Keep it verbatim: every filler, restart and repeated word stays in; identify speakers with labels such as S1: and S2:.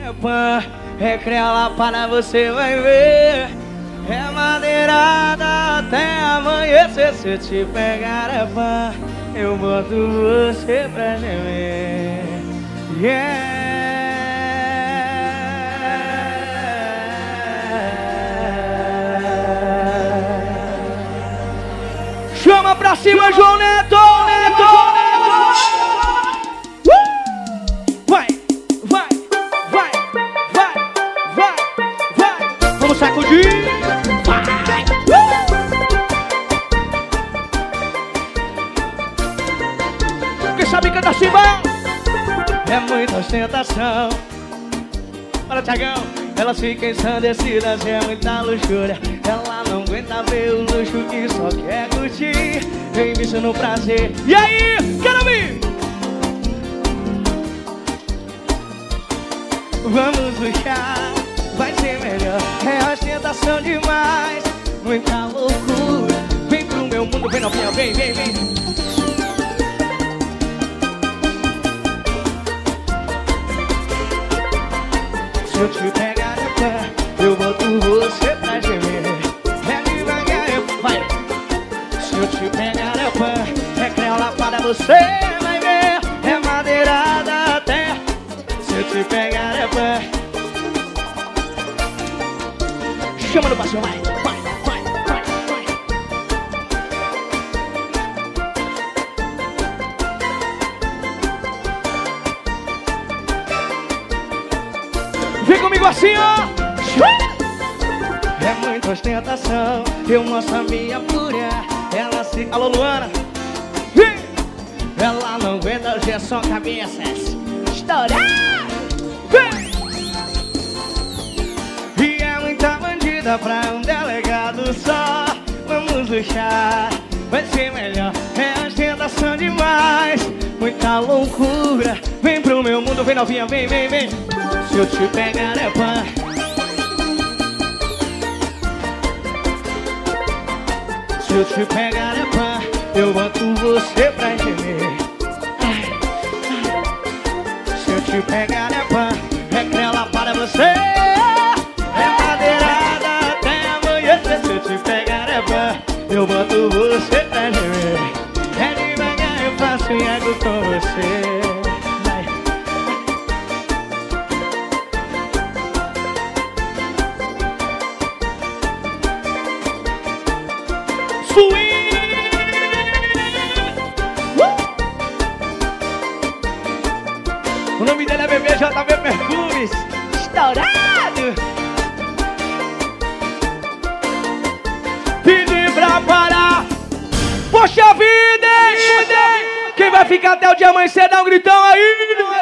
S1: garepan, é crela para você vai ver. É madeirada até amanhecer. Se eu te pegar é pã, eu boto você pra gemer. Yeah. Chama pra cima, João Neto! Neto! Uh! Vai, vai, vai, vai, vai, vai! Vamos sacudir! Vai! Uh! Quem sabe cantar Simba? É muita ostentação. Olha, Thiagão, ela fica ensandecida, é muita luxúria. Ela não aguenta ver o luxo que só quer curtir. Vem bicho no prazer. E aí, quero ver! Vamos luxar, vai ser melhor. É ostentação demais, muita loucura. Vem pro meu mundo, vem novinha, vem, vem, vem. Se eu te pegar de pé, eu boto você pra gemer. É devagar, eu... vai. Se eu te pegar de pé, é crela para você vai ver. É madeirada até. Se eu te pegar de pé, chama no passeio, vai, vai, vai, vai, vai. Vem comigo assim, ó. É muita ostentação, eu mostro a minha fúria. Ela se... Alô, Luana. Ela não aguenta, hoje é só cabeça estourar. E é muita bandida pra um delegado só. Vamos luxar, vai ser melhor. É ostentação demais, muita loucura. Vem pro meu mundo, vem novinha, vem, vem, vem. Se eu te pegar é pã. Se eu te pegar é pã, eu boto você pra gemer. Ai, ai. Se eu te pegar é pã, é crela para você. É madeirada até amanhecer. Se eu te pegar é pã, eu boto você pra gemer. É devagar, eu faço ego com você. O nome dele é Bebê J V Perfumes. Estourado. Pedi pra parar. Poxa vida, hein? Quem vai ficar até o dia amanhecer, dá um gritão aí.